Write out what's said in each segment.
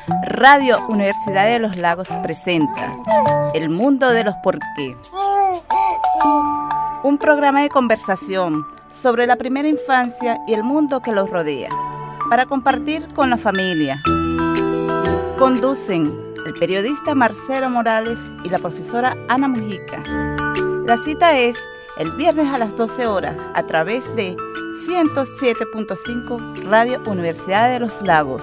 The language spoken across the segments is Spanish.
Radio Universidad de los Lagos presenta El Mundo de los Porqué. Un programa de conversación sobre la primera infancia y el mundo que los rodea, para compartir con la familia. Conducen el periodista Marcelo Morales y la profesora Ana Mujica. La cita es el viernes a las 12 horas a través de 107.5 Radio Universidad de los Lagos.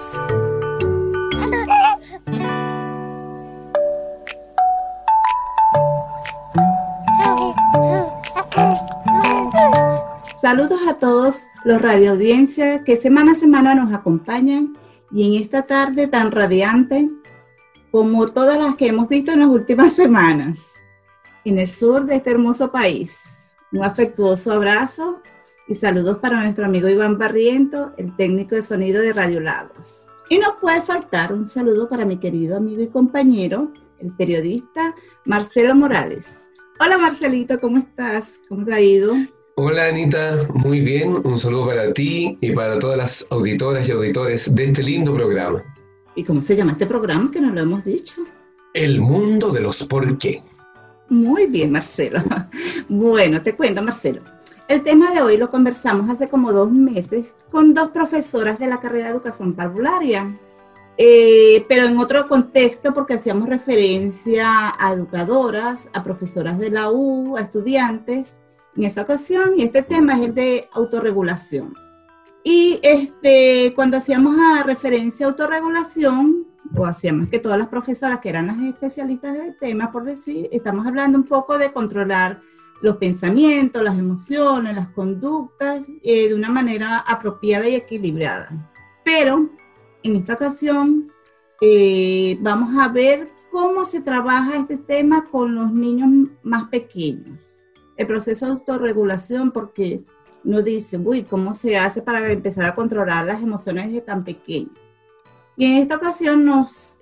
Saludos a todos los radioaudiencia que semana a semana nos acompañan y en esta tarde tan radiante como todas las que hemos visto en las últimas semanas en el sur de este hermoso país. Un afectuoso abrazo y saludos para nuestro amigo Iván Barriento, el técnico de sonido de Radio Lagos. Y no puede faltar un saludo para mi querido amigo y compañero, el periodista Marcelo Morales. Hola Marcelito, ¿cómo estás? ¿Cómo te ha ido? Hola Anita, muy bien, un saludo para ti y para todas las auditoras y auditores de este lindo programa. ¿Y cómo se llama este programa que no lo hemos dicho? El mundo de los por qué. Muy bien, Marcelo. Bueno, te cuento, Marcelo. El tema de hoy lo conversamos hace como 2 meses con 2 profesoras de la carrera de educación parvularia, pero en otro contexto porque hacíamos referencia a educadoras, a profesoras de la U, a estudiantes en esa ocasión, y este tema es el de autorregulación. Y cuando hacíamos referencia a autorregulación, o hacíamos que todas las profesoras que eran las especialistas del tema, por decir, estamos hablando un poco de controlar los pensamientos, las emociones, las conductas, de una manera apropiada y equilibrada. Pero en esta ocasión vamos a ver cómo se trabaja este tema con los niños más pequeños. El proceso de autorregulación, porque no dice, ¿cómo se hace para empezar a controlar las emociones desde tan pequeños? Y en esta ocasión nos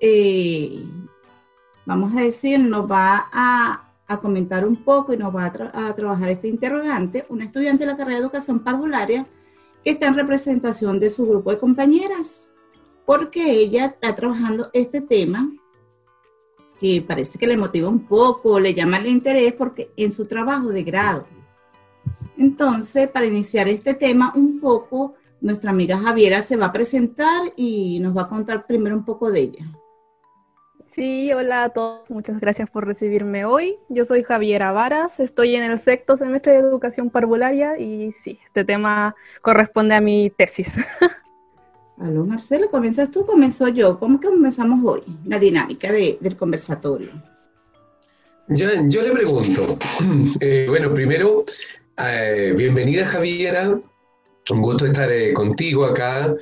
va a comentar un poco y nos va a trabajar este interrogante, una estudiante de la carrera de educación parvularia que está en representación de su grupo de compañeras, porque ella está trabajando este tema que parece que le motiva un poco, le llama el interés porque en su trabajo de grado. Entonces, para iniciar este tema un poco, nuestra amiga Javiera se va a presentar y nos va a contar primero un poco de ella. Sí, hola a todos, muchas gracias por recibirme hoy. Yo soy Javiera Varas, estoy en el 6º semestre de educación parvularia y sí, este tema corresponde a mi tesis. Aló, Marcelo, ¿comienzas tú o comienzo yo? ¿Cómo que comenzamos hoy la dinámica del conversatorio? Yo le pregunto, bueno, primero, bienvenida Javiera, un gusto estar contigo acá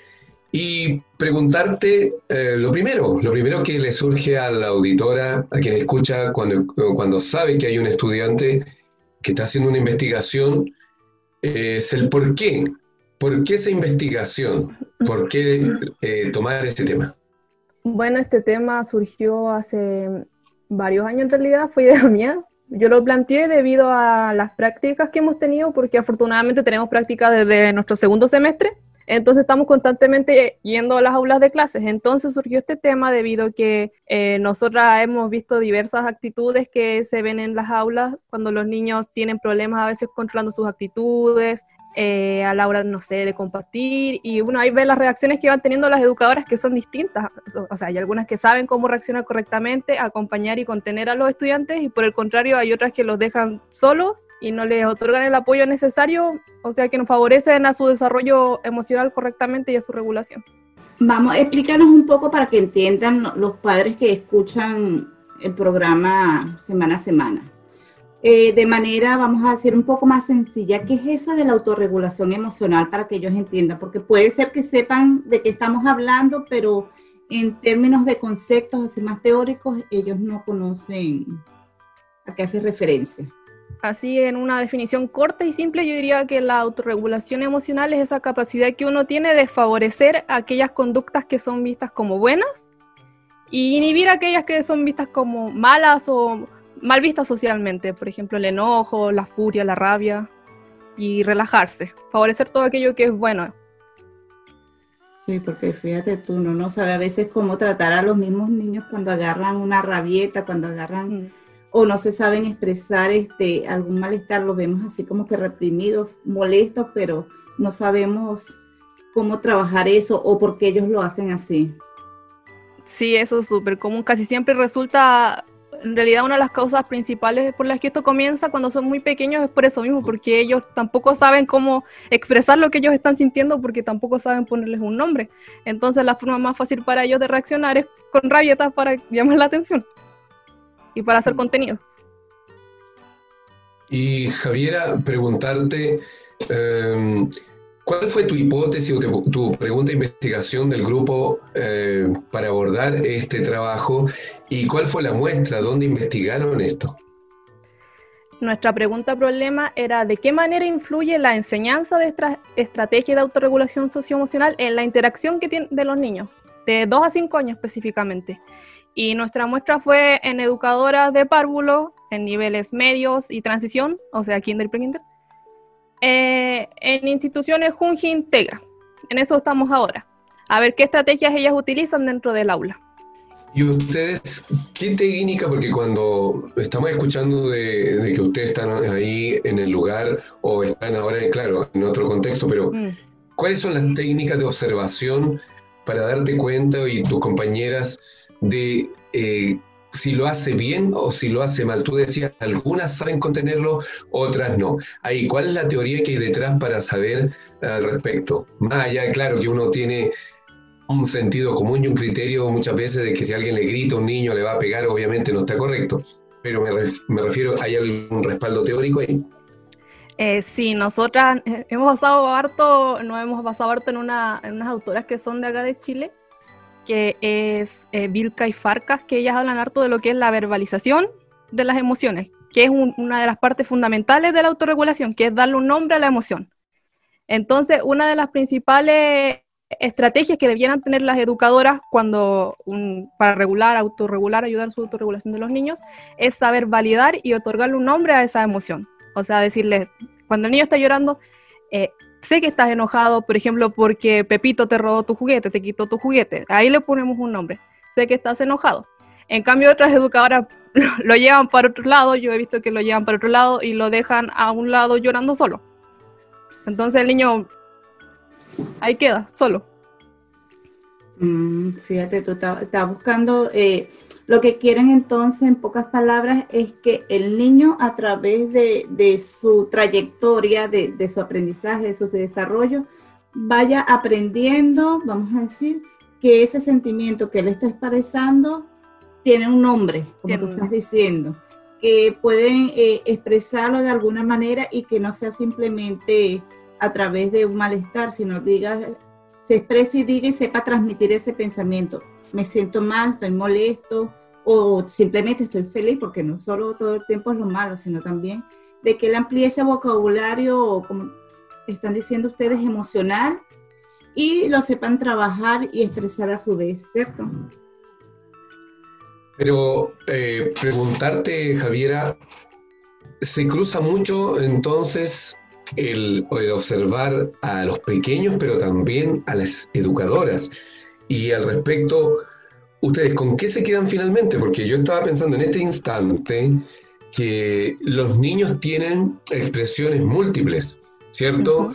y preguntarte lo primero que le surge a la auditora, a quien escucha cuando sabe que hay un estudiante que está haciendo una investigación, es el por qué. ¿Por qué esa investigación? ¿Por qué tomar este tema? Bueno, este tema surgió hace varios años en realidad, fue idea mía. Yo lo planteé debido a las prácticas que hemos tenido, porque afortunadamente tenemos prácticas desde nuestro 2º semestre, entonces estamos constantemente yendo a las aulas de clases. Entonces surgió este tema debido a que nosotras hemos visto diversas actitudes que se ven en las aulas cuando los niños tienen problemas a veces controlando sus actitudes, a la hora, no sé, de compartir, y uno ahí ve las reacciones que van teniendo las educadoras que son distintas, o sea, hay algunas que saben cómo reaccionar correctamente, acompañar y contener a los estudiantes, y por el contrario hay otras que los dejan solos y no les otorgan el apoyo necesario, o sea, que no favorecen a su desarrollo emocional correctamente y a su regulación. Vamos, explícanos un poco para que entiendan los padres que escuchan el programa semana a semana. De manera, vamos a decir, un poco más sencilla, ¿qué es eso de la autorregulación emocional para que ellos entiendan? Porque puede ser que sepan de qué estamos hablando, pero en términos de conceptos así más teóricos, ellos no conocen a qué hace referencia. Así, en una definición corta y simple, yo diría que la autorregulación emocional es esa capacidad que uno tiene de favorecer aquellas conductas que son vistas como buenas y inhibir aquellas que son vistas como malas o mal vistas socialmente, por ejemplo, el enojo, la furia, la rabia, y relajarse, favorecer todo aquello que es bueno. Sí, porque fíjate tú, uno no sabe a veces cómo tratar a los mismos niños cuando agarran una rabieta, cuando agarran o no se saben expresar algún malestar, los vemos así como que reprimidos, molestos, pero no sabemos cómo trabajar eso o por qué ellos lo hacen así. Sí, eso es súper común. Casi siempre resulta, en realidad, una de las causas principales por las que esto comienza cuando son muy pequeños es por eso mismo, porque ellos tampoco saben cómo expresar lo que ellos están sintiendo, porque tampoco saben ponerles un nombre. Entonces la forma más fácil para ellos de reaccionar es con rabietas para llamar la atención y para hacer contenido. Y Javiera, preguntarte, ¿cuál fue tu hipótesis o tu pregunta de investigación del grupo para abordar este trabajo? ¿Y cuál fue la muestra? ¿Dónde investigaron esto? Nuestra pregunta problema era ¿de qué manera influye la enseñanza de estrategia de autorregulación socioemocional en la interacción que tienen de los niños, de 2 a 5 años específicamente? Y nuestra muestra fue en educadoras de párvulo, en niveles medios y transición, o sea, kinder y pre-kinder, en instituciones Junji Integra. En eso estamos ahora. A ver qué estrategias ellas utilizan dentro del aula. ¿Y ustedes qué técnica? Porque cuando estamos escuchando de que ustedes están ahí en el lugar o están ahora, claro, en otro contexto, pero ¿cuáles son las técnicas de observación para darte cuenta y tus compañeras de si lo hace bien o si lo hace mal? Tú decías, algunas saben contenerlo, otras no. Ahí, ¿cuál es la teoría que hay detrás para saber al respecto? Más allá, claro, que uno tiene un sentido común y un criterio muchas veces de que si alguien le grita a un niño le va a pegar, obviamente no está correcto, pero me refiero, ¿hay algún respaldo teórico ahí? Sí, nosotras nos hemos basado harto en unas autoras que son de acá de Chile, que es Vilca y Farcas, que ellas hablan harto de lo que es la verbalización de las emociones, que es una de las partes fundamentales de la autorregulación, que es darle un nombre a la emoción. Entonces, una de las principales estrategias que debieran tener las educadoras para autorregular, ayudar a su autorregulación de los niños, es saber validar y otorgarle un nombre a esa emoción. O sea, decirles, cuando el niño está llorando, sé que estás enojado, por ejemplo, porque Pepito te robó tu juguete, te quitó tu juguete. Ahí le ponemos un nombre. Sé que estás enojado. En cambio, otras educadoras lo llevan para otro lado. Yo he visto que lo llevan para otro lado y lo dejan a un lado llorando solo. Entonces el niño ahí queda, solo. Fíjate, tú estás buscando, lo que quieren entonces, en pocas palabras, es que el niño a través de su trayectoria, de su aprendizaje, de su desarrollo, vaya aprendiendo, vamos a decir, que ese sentimiento que él está expresando tiene un nombre, como tú estás diciendo, que pueden expresarlo de alguna manera y que no sea simplemente a través de un malestar, sino se exprese y diga y sepa transmitir ese pensamiento. Me siento mal, estoy molesto, o simplemente estoy feliz, porque no solo todo el tiempo es lo malo, sino también de que él amplíe ese vocabulario, o como están diciendo ustedes, emocional, y lo sepan trabajar y expresar a su vez, ¿cierto? Pero preguntarte, Javiera, se cruza mucho entonces el observar a los pequeños, pero también a las educadoras. Y al respecto, ¿ustedes con qué se quedan finalmente? Porque yo estaba pensando en este instante que los niños tienen expresiones múltiples, ¿cierto?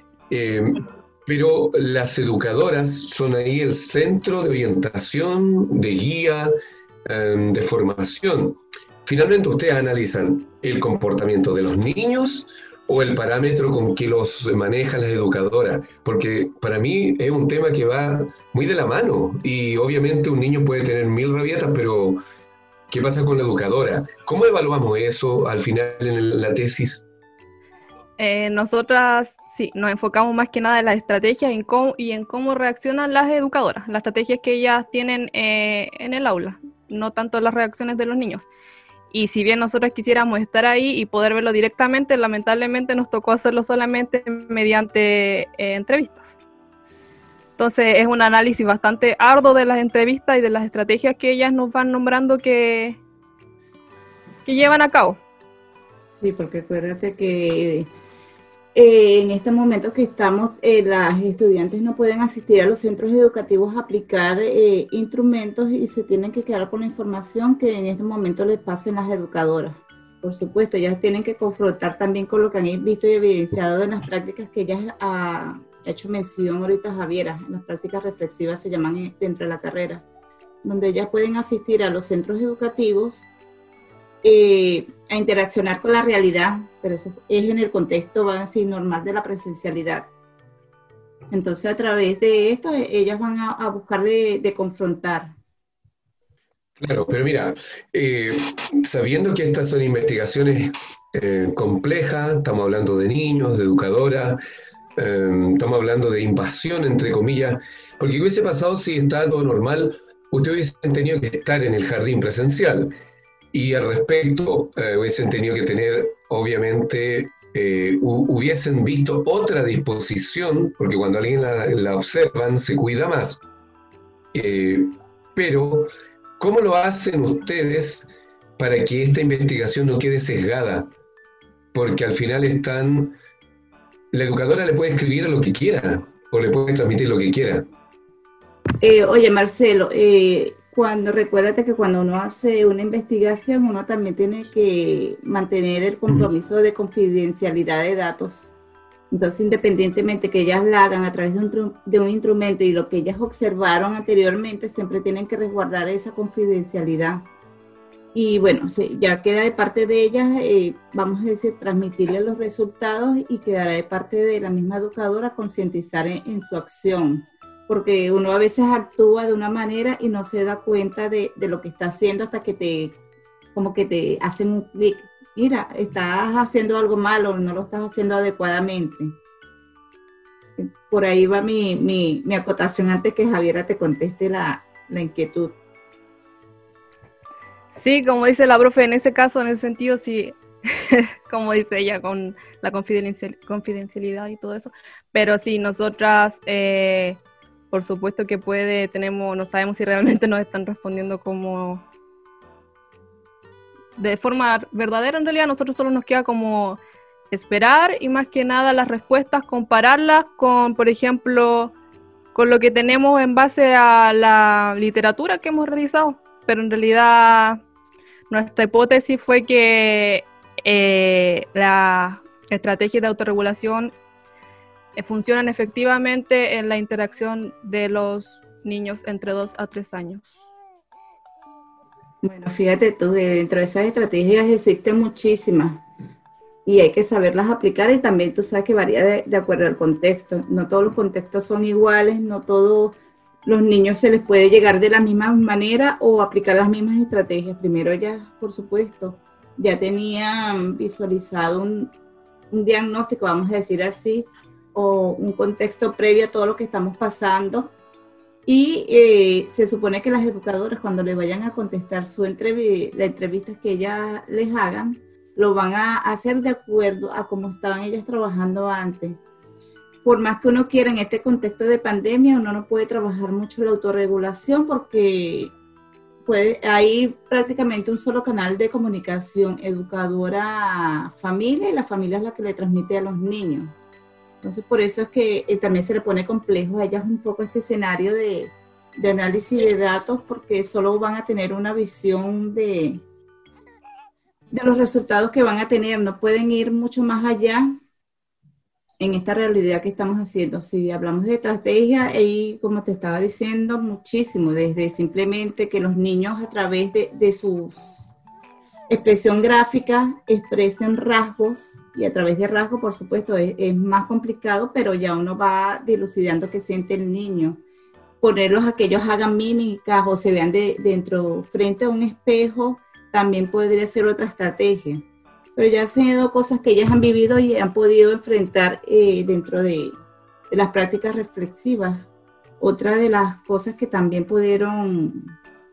Pero las educadoras son ahí el centro de orientación, de guía, de formación. Finalmente, ustedes analizan el comportamiento de los niños o el parámetro con que los manejan las educadoras, porque para mí es un tema que va muy de la mano, y obviamente un niño puede tener 1000 rabietas, pero ¿qué pasa con la educadora? ¿Cómo evaluamos eso al final en la tesis? Nosotras sí, nos enfocamos más que nada en las estrategias y en cómo reaccionan las educadoras, las estrategias que ellas tienen en el aula, no tanto las reacciones de los niños. Y si bien nosotros quisiéramos estar ahí y poder verlo directamente, lamentablemente nos tocó hacerlo solamente mediante entrevistas. Entonces es un análisis bastante arduo de las entrevistas y de las estrategias que ellas nos van nombrando que llevan a cabo. Sí, porque acuérdate que en este momento que estamos, las estudiantes no pueden asistir a los centros educativos a aplicar instrumentos y se tienen que quedar con la información que en este momento les pasen las educadoras. Por supuesto, ellas tienen que confrontar también con lo que han visto y evidenciado en las prácticas que ellas ha hecho mención ahorita Javiera, en las prácticas reflexivas se llaman dentro de la carrera, donde ellas pueden asistir a los centros educativos a interaccionar con la realidad, pero eso es en el contexto, van a decir, normal de la presencialidad. Entonces, a través de esto, ellas van a buscar de confrontar. Claro, pero mira, sabiendo que estas son investigaciones complejas, estamos hablando de niños, de educadoras, estamos hablando de invasión, entre comillas, porque ¿qué hubiese pasado si estaba todo normal? Ustedes hubiesen tenido que estar en el jardín presencial y al respecto hubiesen tenido que tener, obviamente, hubiesen visto otra disposición, porque cuando alguien la observan se cuida más. Pero, ¿cómo lo hacen ustedes para que esta investigación no quede sesgada? Porque al final la educadora le puede escribir lo que quiera o le puede transmitir lo que quiera. Oye, Marcelo, recuérdate que cuando uno hace una investigación, uno también tiene que mantener el compromiso de confidencialidad de datos. Entonces, independientemente que ellas la hagan a través de un instrumento y lo que ellas observaron anteriormente, siempre tienen que resguardar esa confidencialidad. Y bueno, ya queda de parte de ellas, vamos a decir, transmitirle los resultados y quedará de parte de la misma educadora concientizar en su acción. Porque uno a veces actúa de una manera y no se da cuenta de lo que está haciendo hasta que te hacen un clic. Mira, estás haciendo algo malo o no lo estás haciendo adecuadamente. Por ahí va mi acotación antes que Javiera te conteste la inquietud. Sí, como dice la profe, en ese caso, en ese sentido, sí, como dice ella, con la confidencialidad y todo eso. Pero sí, nosotras... por supuesto que no sabemos si realmente nos están respondiendo como de forma verdadera. En realidad, a nosotros solo nos queda como esperar y más que nada las respuestas, compararlas con, por ejemplo, con lo que tenemos en base a la literatura que hemos realizado. Pero en realidad, nuestra hipótesis fue que la estrategia de autorregulación funcionan efectivamente en la interacción de los niños entre 2 a 3 años. Bueno, fíjate tú, dentro de esas estrategias existen muchísimas y hay que saberlas aplicar y también tú sabes que varía de acuerdo al contexto. No todos los contextos son iguales, no todos los niños se les puede llegar de la misma manera o aplicar las mismas estrategias. Primero ellas, por supuesto, ya tenían visualizado un diagnóstico, vamos a decir así, o un contexto previo a todo lo que estamos pasando y se supone que las educadoras cuando le vayan a contestar la entrevista que ellas les hagan, lo van a hacer de acuerdo a cómo estaban ellas trabajando antes. Por más que uno quiera en este contexto de pandemia, uno no puede trabajar mucho la autorregulación porque hay prácticamente un solo canal de comunicación, educadora-familia, y la familia es la que le transmite a los niños. Entonces, por eso es que también se le pone complejo a ellas un poco este escenario de análisis de datos, porque solo van a tener una visión de los resultados que van a tener. No pueden ir mucho más allá en esta realidad que estamos haciendo. Si hablamos de estrategia, y como te estaba diciendo, muchísimo, desde simplemente que los niños a través de su expresión gráfica expresen rasgos, y a través de rasgos, por supuesto, es más complicado, pero ya uno va dilucidando qué siente el niño. Ponerlos a que ellos hagan mímicas o se vean frente a un espejo, también podría ser otra estrategia. Pero ya se han ido cosas que ellas han vivido y han podido enfrentar dentro de las prácticas reflexivas. Otra de las cosas que también pudieron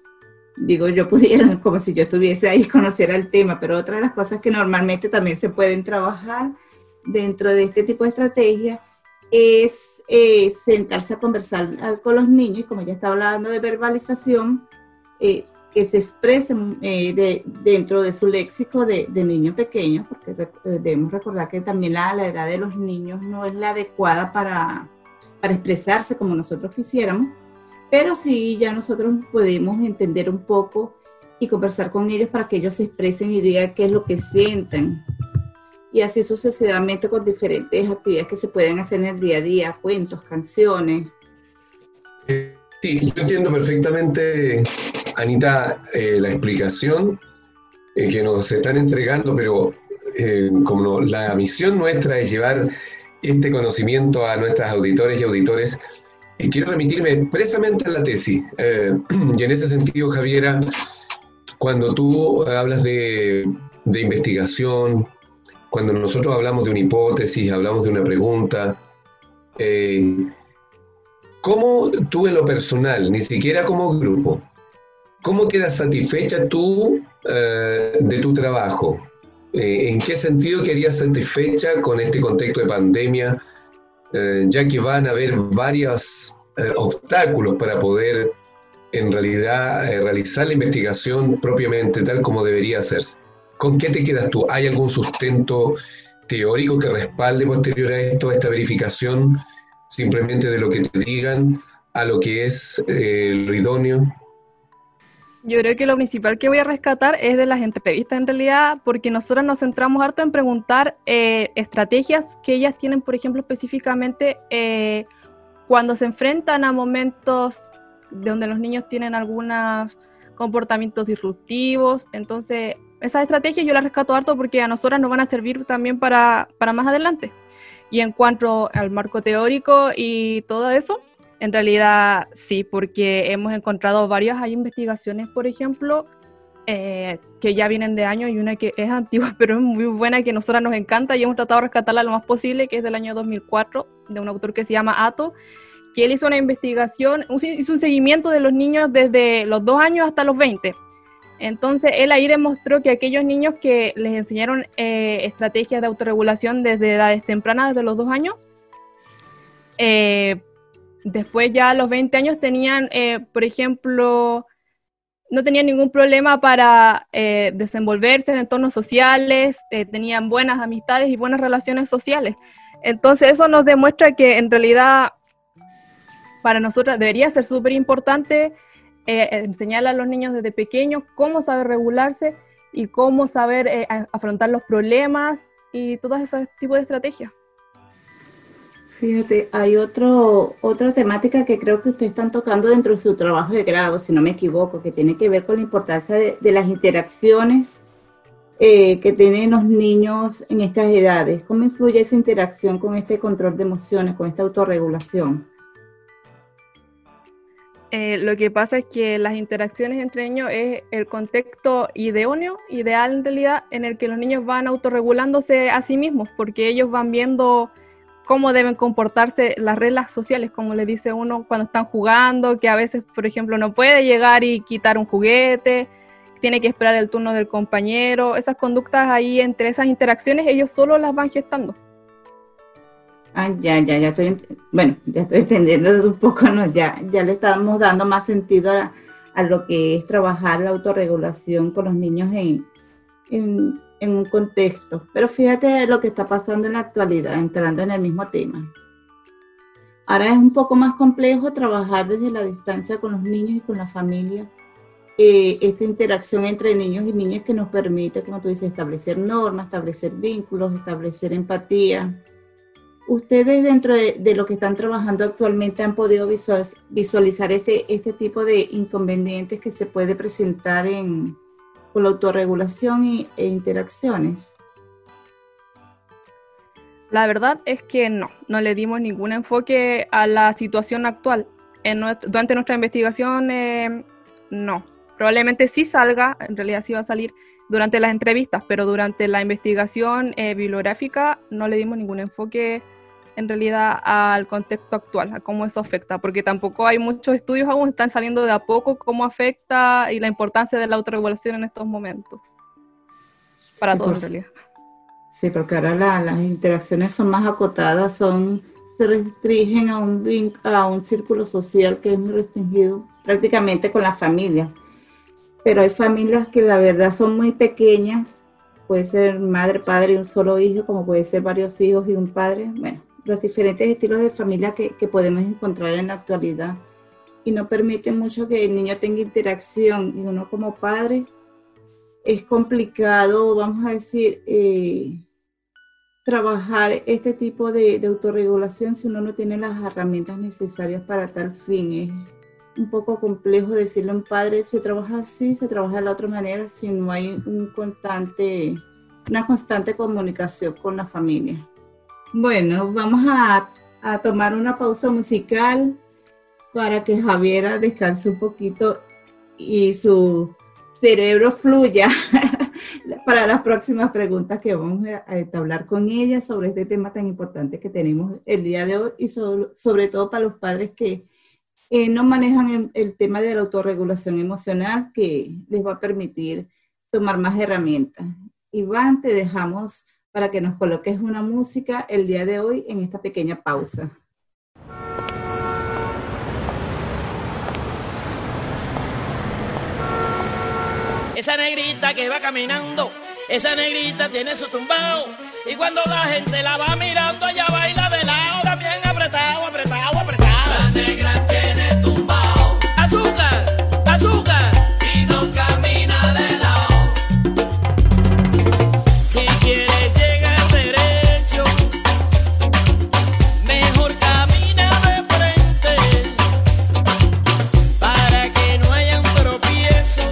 como si yo estuviese ahí, conociera el tema, pero otra de las cosas que normalmente también se pueden trabajar dentro de este tipo de estrategias es sentarse a conversar con los niños, y como ya está hablando de verbalización, que se expresen dentro de su léxico de niño pequeño, porque debemos recordar que también la edad de los niños no es la adecuada para expresarse como nosotros quisiéramos, pero sí ya nosotros podemos entender un poco y conversar con ellos para que ellos se expresen y digan qué es lo que sienten. Y así sucesivamente con diferentes actividades que se pueden hacer en el día a día, cuentos, canciones. Sí, yo entiendo perfectamente, Anita, la explicación que nos están entregando, pero como la misión nuestra es llevar este conocimiento a nuestras auditores y auditores, quiero remitirme expresamente a la tesis. Y en ese sentido, Javiera, cuando tú hablas de investigación, cuando nosotros hablamos de una hipótesis, hablamos de una pregunta, ¿cómo tú en lo personal, ni siquiera como grupo, cómo quedas satisfecha tú de tu trabajo? ¿En qué sentido quedarías satisfecha con este contexto de pandemia, ya que van a haber varios obstáculos para poder en realidad realizar la investigación propiamente tal como debería hacerse? ¿Con qué te quedas tú? ¿Hay algún sustento teórico que respalde posterior a esto, esta verificación, simplemente de lo que te digan a lo que es lo idóneo? Yo creo que lo principal que voy a rescatar es de las entrevistas en realidad, porque nosotros nos centramos harto en preguntar estrategias que ellas tienen, por ejemplo, específicamente cuando se enfrentan a momentos donde los niños tienen algunos comportamientos disruptivos. Entonces, esas estrategias yo las rescato harto porque a nosotras nos van a servir también para más adelante. Y en cuanto al marco teórico y todo eso, en realidad sí, porque hemos encontrado varias investigaciones, por ejemplo, que ya vienen de años, y una que es antigua, pero es muy buena, que a nosotras nos encanta y hemos tratado de rescatarla lo más posible, que es del año 2004, de un autor que se llama Atto, que él hizo una investigación, hizo un seguimiento de los niños desde los 2 años hasta los 20. Entonces, él ahí demostró que aquellos niños que les enseñaron estrategias de autorregulación desde edades tempranas, desde los 2 años, después ya a los 20 años tenían, por ejemplo, no tenían ningún problema para desenvolverse en entornos sociales, tenían buenas amistades y buenas relaciones sociales. Entonces, eso nos demuestra que en realidad para nosotros debería ser súper importante enseñarle a los niños desde pequeños cómo saber regularse y cómo saber afrontar los problemas y todo ese tipo de estrategias. Fíjate, hay otra temática que creo que ustedes están tocando dentro de su trabajo de grado, si no me equivoco, que tiene que ver con la importancia de las interacciones que tienen los niños en estas edades. ¿Cómo influye esa interacción con este control de emociones, con esta autorregulación? Lo que pasa es que las interacciones entre niños es el contexto ideal en realidad, en el que los niños van autorregulándose a sí mismos, porque ellos van viendo cómo deben comportarse las reglas sociales, como le dice uno cuando están jugando, que a veces, por ejemplo, no puede llegar y quitar un juguete, tiene que esperar el turno del compañero. Esas conductas ahí, entre esas interacciones, ellos solo las van gestando. Ya estoy entendiendo un poco, ¿no? Ya le estamos dando más sentido a lo que es trabajar la autorregulación con los niños en un contexto. Pero fíjate lo que está pasando en la actualidad, entrando en el mismo tema. Ahora es un poco más complejo trabajar desde la distancia con los niños y con la familia. Esta interacción entre niños y niñas que nos permite, como tú dices, establecer normas, establecer vínculos, establecer empatía. ¿Ustedes dentro de lo que están trabajando actualmente han podido visualizar este tipo de inconvenientes que se puede presentar con la autorregulación e interacciones? La verdad es que no le dimos ningún enfoque a la situación actual. Durante nuestra investigación, no. Probablemente sí salga, en realidad sí va a salir durante las entrevistas, pero durante la investigación bibliográfica no le dimos ningún enfoque en realidad al contexto actual, a cómo eso afecta, porque tampoco hay muchos estudios aún, están saliendo de a poco cómo afecta y la importancia de la autorregulación en estos momentos. Para todos, en realidad. Sí, porque ahora las interacciones son más acotadas, se restringen a un círculo social que es muy restringido prácticamente con la familia. pero hay familias que la verdad son muy pequeñas, puede ser madre, padre y un solo hijo, como puede ser varios hijos y un padre, bueno, los diferentes estilos de familia que podemos encontrar en la actualidad y no permiten mucho que el niño tenga interacción y uno como padre es complicado, vamos a decir, trabajar este tipo de autorregulación si uno no tiene las herramientas necesarias para tal fin. Es un poco complejo decirle a un padre, se trabaja así, se trabaja de la otra manera, si no hay una constante comunicación con la familia. Bueno, vamos a tomar una pausa musical para que Javiera descanse un poquito y su cerebro fluya para las próximas preguntas que vamos a entablar con ella sobre este tema tan importante que tenemos el día de hoy y sobre todo para los padres que no manejan el tema de la autorregulación emocional, que les va a permitir tomar más herramientas. Iván, te dejamos para que nos coloques una música el día de hoy en esta pequeña pausa. Esa negrita que va caminando, esa negrita tiene su tumbao, y cuando la gente la va mirando, ella baila de lado, también apretado, apretado, apretado. La negra tiene tumbao, azúcar, azúcar, y no camina de lado. Si quieres llegar derecho, mejor camina de frente, para que no hayan tropiezos.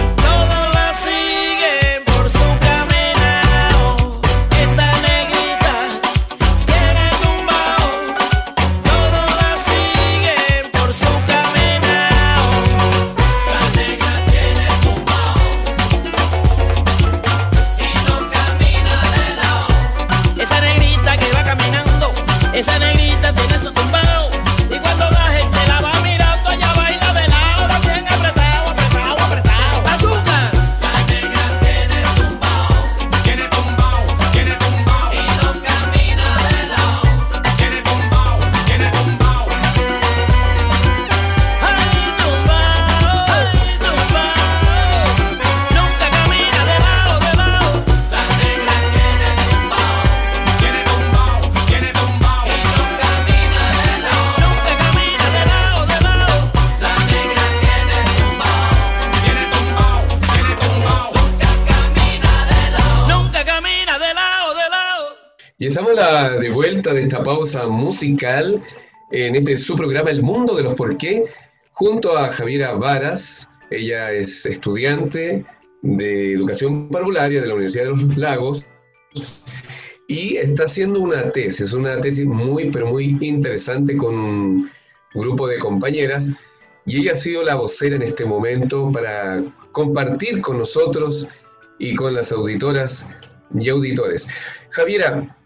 Esta negrita Y estamos de vuelta de esta pausa musical en su programa El Mundo de los Por qué, junto a Javiera Varas. Ella es estudiante de Educación Parvularia de la Universidad de los Lagos y está haciendo una tesis muy, pero muy interesante con un grupo de compañeras, y ella ha sido la vocera en este momento para compartir con nosotros y con las auditoras y auditores. Javiera,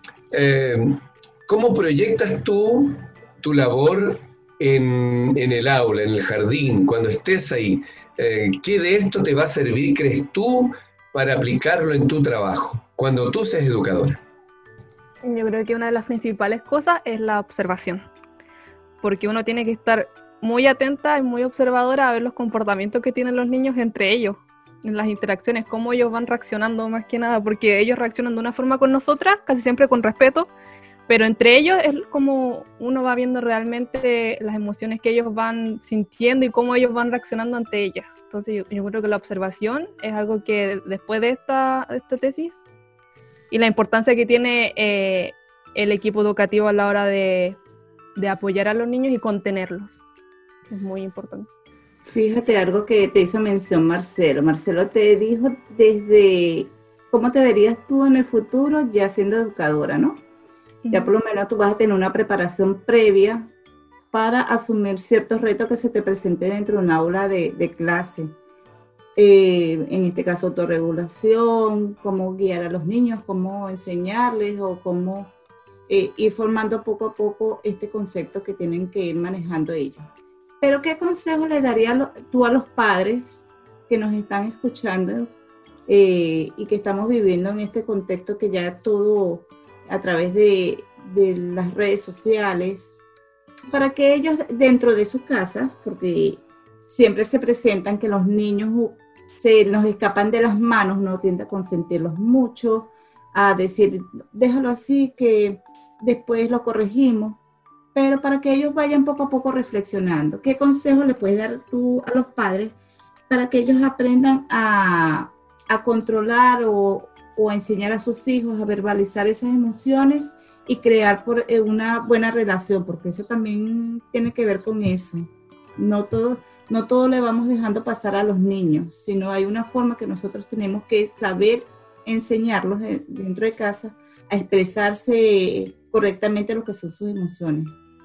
¿cómo proyectas tú tu labor en el aula, en el jardín, cuando estés ahí? ¿Qué de esto te va a servir, crees tú, para aplicarlo en tu trabajo, cuando tú seas educadora? Yo creo que una de las principales cosas es la observación, porque uno tiene que estar muy atenta y muy observadora a ver los comportamientos que tienen los niños entre ellos, en las interacciones, cómo ellos van reaccionando más que nada, porque ellos reaccionan de una forma con nosotras, casi siempre con respeto, pero entre ellos es como uno va viendo realmente las emociones que ellos van sintiendo y cómo ellos van reaccionando ante ellas. Entonces yo creo que la observación es algo que después de esta tesis, y la importancia que tiene el equipo educativo a la hora de apoyar a los niños y contenerlos, es muy importante. Fíjate algo que te hizo mención Marcelo. Marcelo te dijo desde cómo te verías tú en el futuro ya siendo educadora, ¿no? Ya por lo menos tú vas a tener una preparación previa para asumir ciertos retos que se te presenten dentro de un aula de clase. En este caso, autorregulación, cómo guiar a los niños, cómo enseñarles o cómo ir formando poco a poco este concepto que tienen que ir manejando ellos. Pero ¿qué consejo le darías tú a los padres que nos están escuchando y que estamos viviendo en este contexto que ya todo a través de las redes sociales, para que ellos dentro de su casa, porque siempre se presentan que los niños se nos escapan de las manos, uno tiende a consentirlos mucho, a decir, déjalo así, que después lo corregimos, pero para que ellos vayan poco a poco reflexionando, ¿qué consejo le puedes dar tú a los padres para que ellos aprendan a controlar o a enseñar a sus hijos a verbalizar esas emociones y crear una buena relación? Porque eso también tiene que ver con eso. No todo le vamos dejando pasar a los niños, sino hay una forma que nosotros tenemos que saber enseñarlos dentro de casa a expresarse correctamente lo que son sus emociones.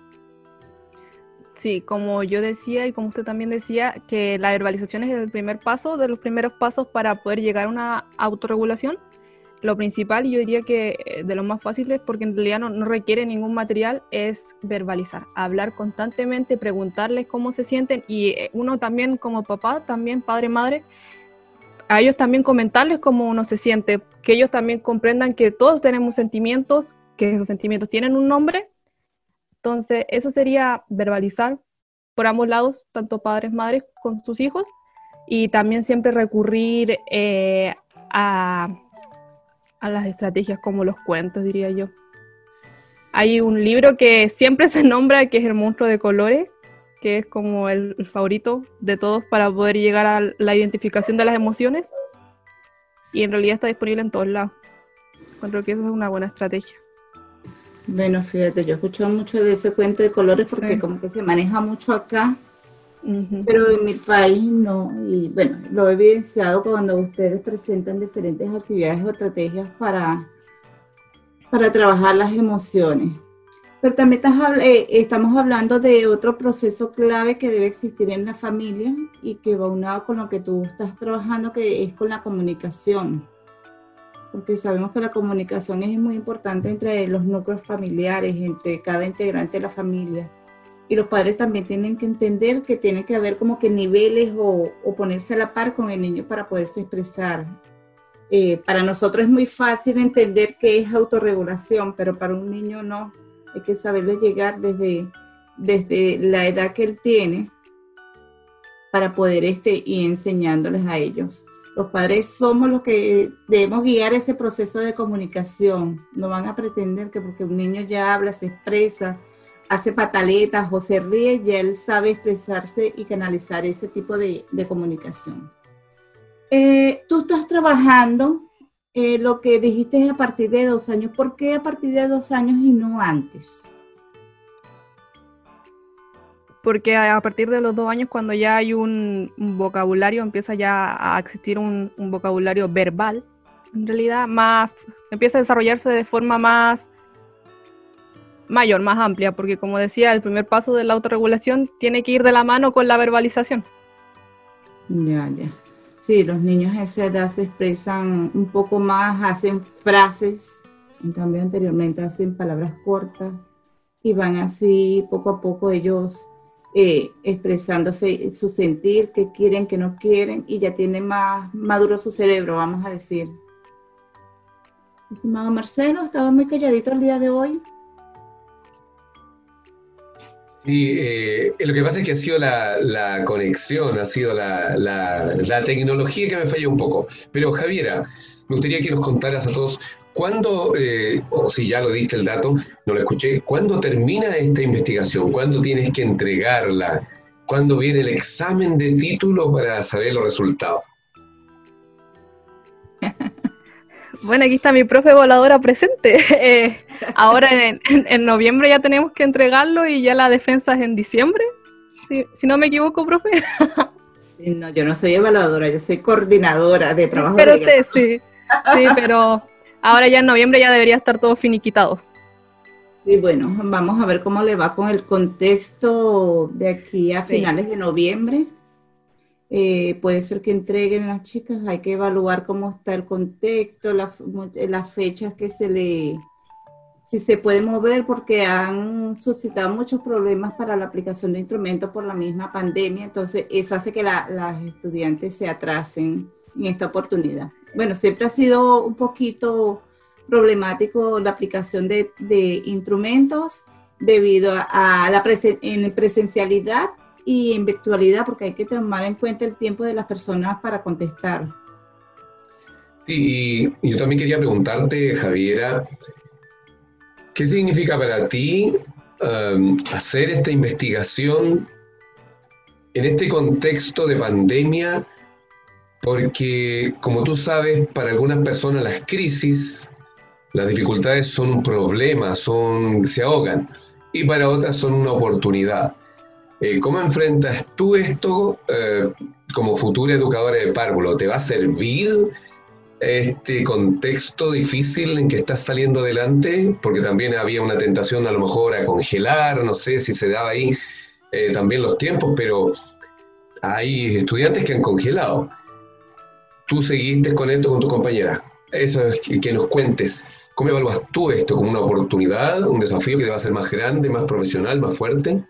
Sí, como yo decía y como usted también decía, que la verbalización es el primer paso, de los primeros pasos para poder llegar a una autorregulación. Lo principal, y yo diría que de lo más fáciles, porque en realidad no requiere ningún material, es verbalizar, hablar constantemente, preguntarles cómo se sienten, y uno también como papá, también padre, madre, a ellos también comentarles cómo uno se siente, que ellos también comprendan que todos tenemos sentimientos, que esos sentimientos tienen un nombre. Entonces eso sería verbalizar por ambos lados, tanto padres, madres con sus hijos, y también siempre recurrir a las estrategias como los cuentos, diría yo. Hay un libro que siempre se nombra, que es El monstruo de colores, que es como el favorito de todos para poder llegar a la identificación de las emociones, y en realidad está disponible en todos lados. Creo que esa es una buena estrategia. Bueno, fíjate, yo he escuchado mucho de ese cuento de colores porque sí, como que se maneja mucho acá, pero en mi país no, y bueno, lo he evidenciado cuando ustedes presentan diferentes actividades o estrategias para trabajar las emociones. Pero también estamos hablando de otro proceso clave que debe existir en la familia y que va unado con lo que tú estás trabajando, que es con la comunicación. Porque sabemos que la comunicación es muy importante entre los núcleos familiares, entre cada integrante de la familia. Y los padres también tienen que entender que tiene que haber como que niveles o ponerse a la par con el niño para poderse expresar. Para nosotros es muy fácil entender qué es autorregulación, pero para un niño no. Hay que saberle llegar desde la edad que él tiene para poder ir enseñándoles a ellos. Los padres somos los que debemos guiar ese proceso de comunicación. No van a pretender que porque un niño ya habla, se expresa, hace pataletas o se ríe, ya él sabe expresarse y canalizar ese tipo de comunicación. Tú estás trabajando lo que dijiste es a partir de 2 años. ¿Por qué a partir de 2 años y no antes? Porque a partir de los 2 años, cuando ya hay un vocabulario, empieza ya a existir un vocabulario verbal, en realidad empieza a desarrollarse de forma más mayor, más amplia, porque como decía, el primer paso de la autorregulación tiene que ir de la mano con la verbalización. Ya. Sí, los niños a esa edad se expresan un poco más, hacen frases, en cambio anteriormente hacen palabras cortas y van así poco a poco ellos expresándose su sentir, qué quieren, qué no quieren, y ya tiene más maduro su cerebro, vamos a decir. Estimado Marcelo, estaba muy calladito el día de hoy. Sí, lo que pasa es que ha sido la conexión, ha sido la tecnología que me falló un poco. Pero Javiera, me gustaría que nos contaras a todos, ¿cuándo, o si ya lo diste el dato, no lo escuché, cuándo termina esta investigación? ¿Cuándo tienes que entregarla? ¿Cuándo viene el examen de título para saber los resultados? Bueno, aquí está mi profe evaluadora presente. Ahora en noviembre ya tenemos que entregarlo y ya la defensa es en diciembre. Si no me equivoco, profe. No, yo no soy evaluadora, yo soy coordinadora de trabajo. Pero usted sí, pero ahora ya en noviembre ya debería estar todo finiquitado. Y bueno, vamos a ver cómo le va con el contexto de aquí a finales de noviembre. Puede ser que entreguen las chicas, hay que evaluar cómo está el contexto, las fechas que si se puede mover, porque han suscitado muchos problemas para la aplicación de instrumentos por la misma pandemia, entonces eso hace que las estudiantes se atrasen en esta oportunidad. Bueno, siempre ha sido un poquito problemático la aplicación de instrumentos debido a la presencialidad y en virtualidad, porque hay que tomar en cuenta el tiempo de las personas para contestar. Sí, y yo también quería preguntarte, Javiera, ¿qué significa para ti hacer esta investigación en este contexto de pandemia? Porque, como tú sabes, para algunas personas las crisis, las dificultades son un problema, se ahogan, y para otras son una oportunidad. ¿Cómo enfrentas tú esto como futura educadora de párvulo? ¿Te va a servir este contexto difícil en que estás saliendo adelante? Porque también había una tentación a lo mejor a congelar, no sé si se daba ahí también los tiempos, pero hay estudiantes que han congelado. Tú seguiste con esto con tu compañera. Eso es que nos cuentes. ¿Cómo evalúas tú esto? ¿Como una oportunidad, un desafío que te va a hacer más grande, más profesional, más fuerte?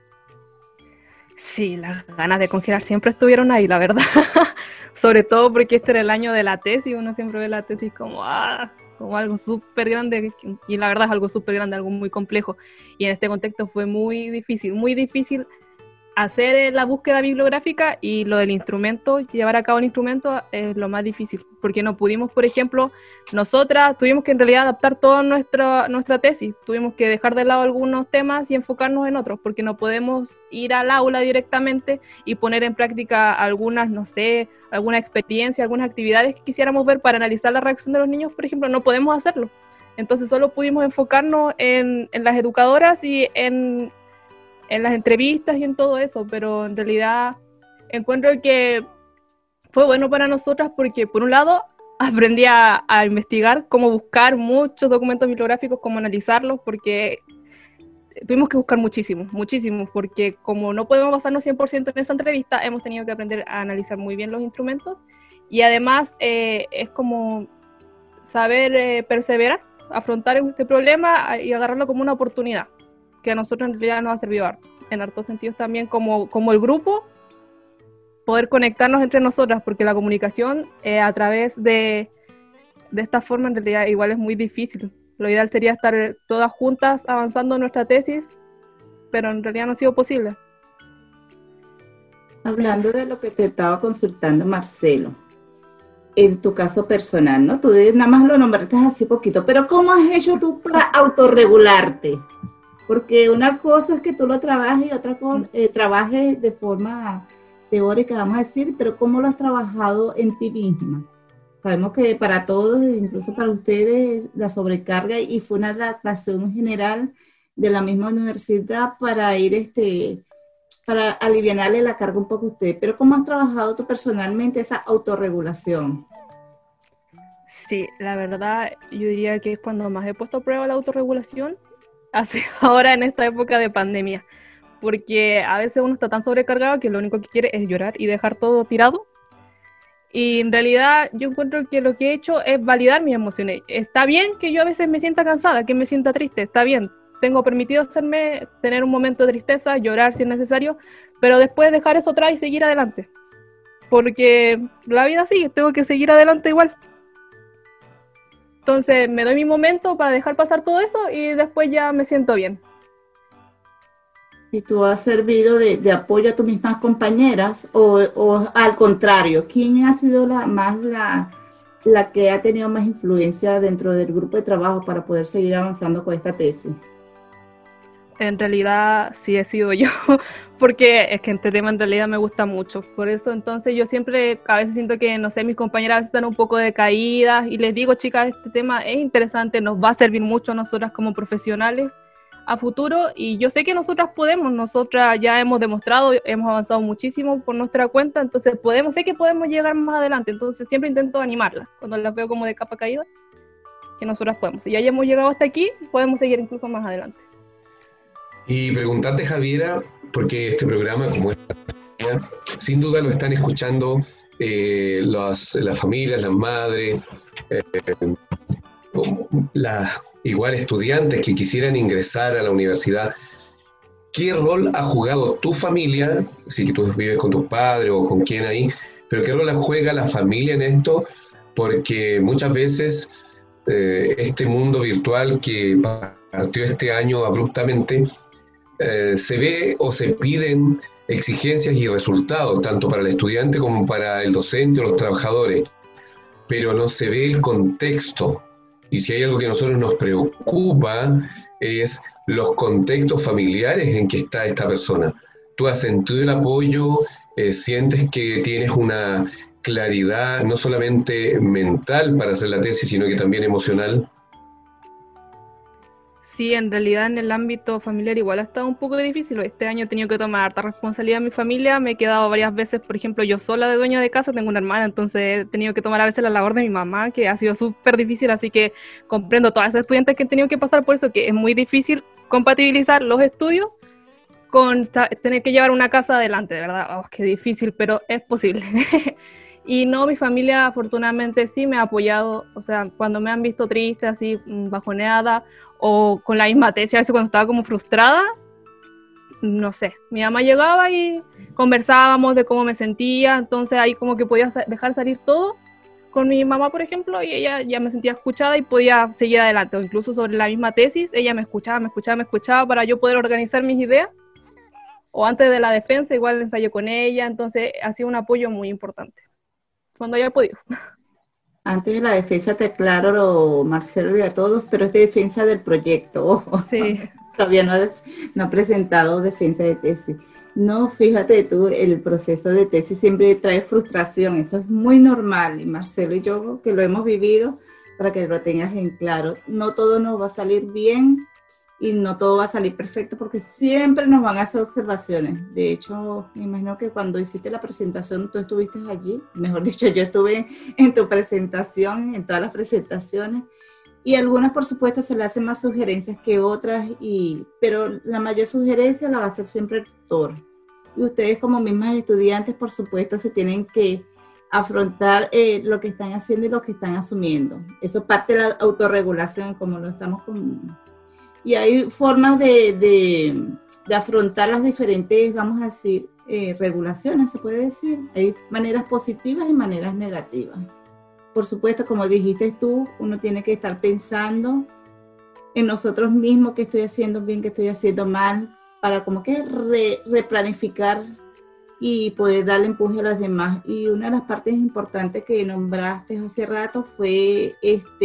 Sí, las ganas de congelar siempre estuvieron ahí, la verdad. Sobre todo porque este era el año de la tesis, uno siempre ve la tesis como algo súper grande, y la verdad es algo súper grande, algo muy complejo. Y en este contexto fue muy difícil hacer la búsqueda bibliográfica, y lo del instrumento, llevar a cabo el instrumento es lo más difícil, porque no pudimos, por ejemplo, nosotras tuvimos que en realidad adaptar toda nuestra tesis, tuvimos que dejar de lado algunos temas y enfocarnos en otros, porque no podemos ir al aula directamente y poner en práctica algunas, no sé, alguna experiencia, algunas actividades que quisiéramos ver para analizar la reacción de los niños, por ejemplo, no podemos hacerlo. Entonces solo pudimos enfocarnos en las educadoras y en las entrevistas y en todo eso, pero en realidad encuentro que fue bueno para nosotras porque, por un lado, aprendí a investigar cómo buscar muchos documentos bibliográficos, cómo analizarlos, porque tuvimos que buscar muchísimo, porque como no podemos basarnos 100% en esa entrevista, hemos tenido que aprender a analizar muy bien los instrumentos, y además es como saber perseverar, afrontar este problema y agarrarlo como una oportunidad, que a nosotros en realidad nos ha servido harto, en hartos sentidos también, como el grupo, poder conectarnos entre nosotras, porque la comunicación a través de esta forma en realidad igual es muy difícil. Lo ideal sería estar todas juntas avanzando en nuestra tesis, pero en realidad no ha sido posible. Hablando de lo que te estaba consultando, Marcelo, en tu caso personal, ¿no? Tú nada más lo nombraste así poquito, pero ¿cómo has hecho tú para autorregularte? Porque una cosa es que tú lo trabajes y otra cosa, trabajes de forma teórica, vamos a decir, pero ¿cómo lo has trabajado en ti misma? Sabemos que para todos, incluso para ustedes, la sobrecarga y fue una adaptación general de la misma universidad para ir, para aliviarle la carga un poco a usted. Pero ¿cómo has trabajado tú personalmente esa autorregulación? Sí, la verdad, yo diría que es cuando más he puesto a prueba la autorregulación, así ahora en esta época de pandemia, porque a veces uno está tan sobrecargado que lo único que quiere es llorar y dejar todo tirado. Y en realidad yo encuentro que lo que he hecho es validar mis emociones. Está bien que yo a veces me sienta cansada, que me sienta triste, está bien. Tengo permitido tener un momento de tristeza, llorar si es necesario, pero después dejar eso atrás y seguir adelante. Porque la vida sigue, tengo que seguir adelante igual. Entonces me doy mi momento para dejar pasar todo eso y después ya me siento bien. ¿Y tú has servido de apoyo a tus mismas compañeras o al contrario? ¿Quién ha sido la que ha tenido más influencia dentro del grupo de trabajo para poder seguir avanzando con esta tesis? En realidad sí he sido yo, porque es que este tema en realidad me gusta mucho. Por eso entonces yo siempre a veces siento que, no sé, mis compañeras están un poco decaídas y les digo, chicas, este tema es interesante, nos va a servir mucho a nosotras como profesionales a futuro y yo sé que nosotras podemos, nosotras ya hemos demostrado, hemos avanzado muchísimo por nuestra cuenta, entonces sé que podemos llegar más adelante, entonces siempre intento animarlas cuando las veo como de capa caída, que nosotras podemos. Y ya hemos llegado hasta aquí, podemos seguir incluso más adelante. Y preguntarte, Javiera, porque este programa, como es, sin duda lo están escuchando las familias, las madres, las igual estudiantes que quisieran ingresar a la universidad. ¿Qué rol ha jugado tu familia, si que tú vives con tus padres o con quién ahí, pero qué rol juega la familia en esto? Porque muchas veces este mundo virtual que partió este año abruptamente, se ve o se piden exigencias y resultados, tanto para el estudiante como para el docente o los trabajadores, pero no se ve el contexto. Y si hay algo que a nosotros nos preocupa es los contextos familiares en que está esta persona. ¿Tú has sentido el apoyo? ¿Sientes que tienes una claridad no solamente mental para hacer la tesis, sino que también emocional? Sí, en realidad en el ámbito familiar igual ha estado un poco difícil. Este año he tenido que tomar harta responsabilidad en mi familia. Me he quedado varias veces, por ejemplo, yo sola de dueña de casa, tengo una hermana, entonces he tenido que tomar a veces la labor de mi mamá, que ha sido súper difícil, así que comprendo a todas esas estudiantes que han tenido que pasar por eso, que es muy difícil compatibilizar los estudios con tener que llevar una casa adelante, de verdad. Oh, qué difícil, pero es posible. Y no, mi familia afortunadamente sí me ha apoyado, o sea, cuando me han visto triste, así bajoneada, o con la misma tesis, a veces cuando estaba como frustrada, no sé, mi mamá llegaba y conversábamos de cómo me sentía, entonces ahí como que podía dejar salir todo con mi mamá, por ejemplo, y ella ya me sentía escuchada y podía seguir adelante, o incluso sobre la misma tesis, ella me escuchaba para yo poder organizar mis ideas, o antes de la defensa igual ensayé con ella, entonces ha sido un apoyo muy importante, cuando haya podido. Antes de la defensa te aclaro, Marcelo, y a todos, pero es de defensa del proyecto. Ojo. Sí. Todavía no ha presentado defensa de tesis. No, fíjate tú, el proceso de tesis siempre trae frustración, eso es muy normal, y Marcelo y yo que lo hemos vivido, para que lo tengas en claro, no todo nos va a salir bien y no todo va a salir perfecto porque siempre nos van a hacer observaciones. De hecho, me imagino que cuando hiciste la presentación tú estuviste allí, mejor dicho, yo estuve en tu presentación, en todas las presentaciones, y algunas por supuesto se le hacen más sugerencias que otras, pero la mayor sugerencia la va a hacer siempre el tutor. Y ustedes como mismas estudiantes por supuesto se tienen que afrontar lo que están haciendo y lo que están asumiendo. Eso parte de la autorregulación, como lo estamos con... Y hay formas de afrontar las diferentes, vamos a decir, regulaciones, se puede decir. Hay maneras positivas y maneras negativas. Por supuesto, como dijiste tú, uno tiene que estar pensando en nosotros mismos, qué estoy haciendo bien, qué estoy haciendo mal, para como que replanificar y poder darle empuje a los demás. Y una de las partes importantes que nombraste hace rato fue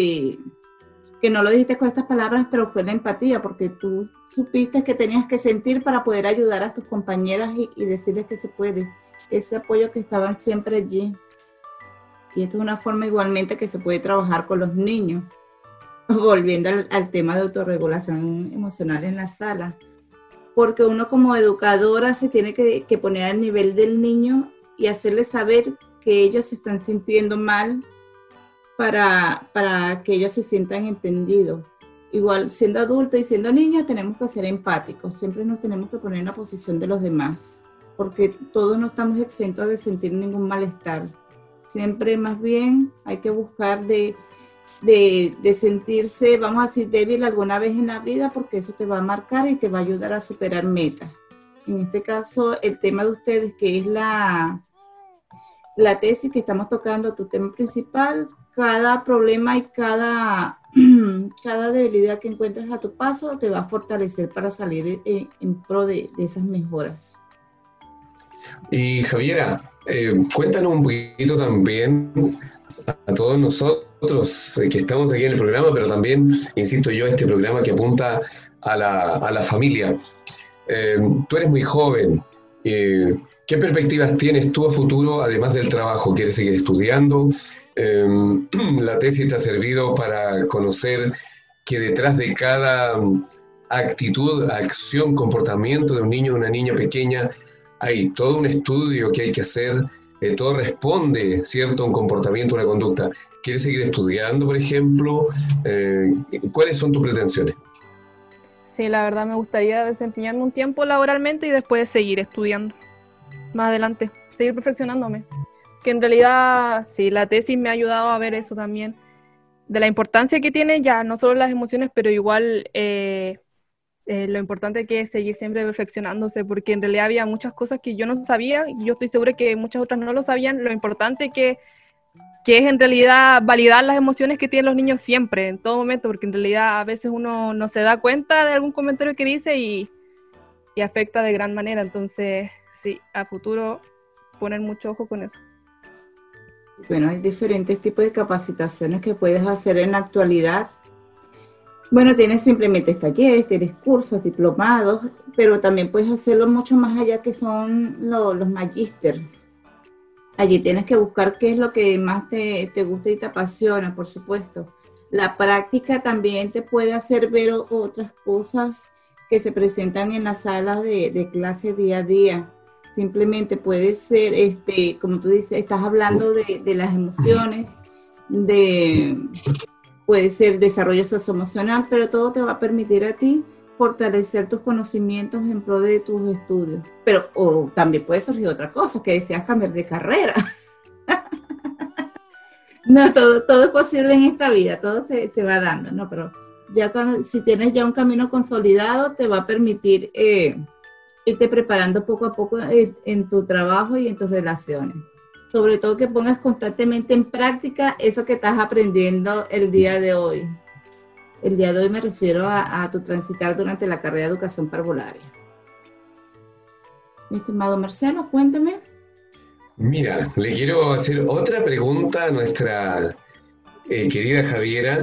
que no lo dijiste con estas palabras, pero fue la empatía, porque tú supiste que tenías que sentir para poder ayudar a tus compañeras y decirles que se puede. Ese apoyo que estaban siempre allí. Y esto es una forma igualmente que se puede trabajar con los niños, volviendo al tema de autorregulación emocional en la sala, porque uno como educadora se tiene que poner al nivel del niño y hacerle saber que ellos se están sintiendo mal para que ellos se sientan entendidos. Igual, siendo adultos y siendo niños, tenemos que ser empáticos, siempre nos tenemos que poner en la posición de los demás, porque todos no estamos exentos de sentir ningún malestar. Siempre más bien hay que buscar de sentirse, vamos a decir, débil alguna vez en la vida, porque eso te va a marcar y te va a ayudar a superar metas. En este caso, el tema de ustedes, que es la tesis que estamos tocando, tu tema principal, cada problema y cada debilidad que encuentres a tu paso te va a fortalecer para salir en pro de esas mejoras. Y Javiera, cuéntanos un poquito también a todos nosotros que estamos aquí en el programa, pero también, insisto yo, este programa que apunta a la familia. Tú eres muy joven. ¿Qué perspectivas tienes tú a futuro, además del trabajo? ¿Quieres seguir estudiando? La tesis te ha servido para conocer que detrás de cada actitud, acción, comportamiento de un niño o una niña pequeña hay todo un estudio que hay que hacer, todo responde, ¿cierto?, a un comportamiento, una conducta. ¿Quieres seguir estudiando, por ejemplo? ¿Cuáles son tus pretensiones? Sí, la verdad me gustaría desempeñarme un tiempo laboralmente y después seguir estudiando más adelante, seguir perfeccionándome. Que en realidad, sí, la tesis me ha ayudado a ver eso también, de la importancia que tiene ya, no solo las emociones, pero igual lo importante que es seguir siempre perfeccionándose, porque en realidad había muchas cosas que yo no sabía, y yo estoy segura que muchas otras no lo sabían, lo importante que es en realidad validar las emociones que tienen los niños siempre, en todo momento, porque en realidad a veces uno no se da cuenta de algún comentario que dice y afecta de gran manera. Entonces, sí, a futuro poner mucho ojo con eso. Bueno, hay diferentes tipos de capacitaciones que puedes hacer en la actualidad. Bueno, tienes simplemente talleres, tienes cursos, diplomados, pero también puedes hacerlo mucho más allá, que son los magíster. Allí tienes que buscar qué es lo que más te gusta y te apasiona, por supuesto. La práctica también te puede hacer ver otras cosas que se presentan en las salas de clase día a día. Simplemente puede ser, como tú dices, estás hablando de las emociones, puede ser desarrollo socioemocional, pero todo te va a permitir a ti fortalecer tus conocimientos en pro de tus estudios. Pero también puede surgir otra cosa, que deseas cambiar de carrera. No, todo es posible en esta vida, todo se va dando, ¿no? Pero ya si tienes ya un camino consolidado, te va a permitir irte preparando poco a poco en tu trabajo y en tus relaciones. Sobre todo que pongas constantemente en práctica eso que estás aprendiendo el día de hoy. El día de hoy me refiero a tu transitar durante la carrera de educación parvularia. Mi estimado Marcelo, cuéntame. Mira, le quiero hacer otra pregunta a nuestra querida Javiera,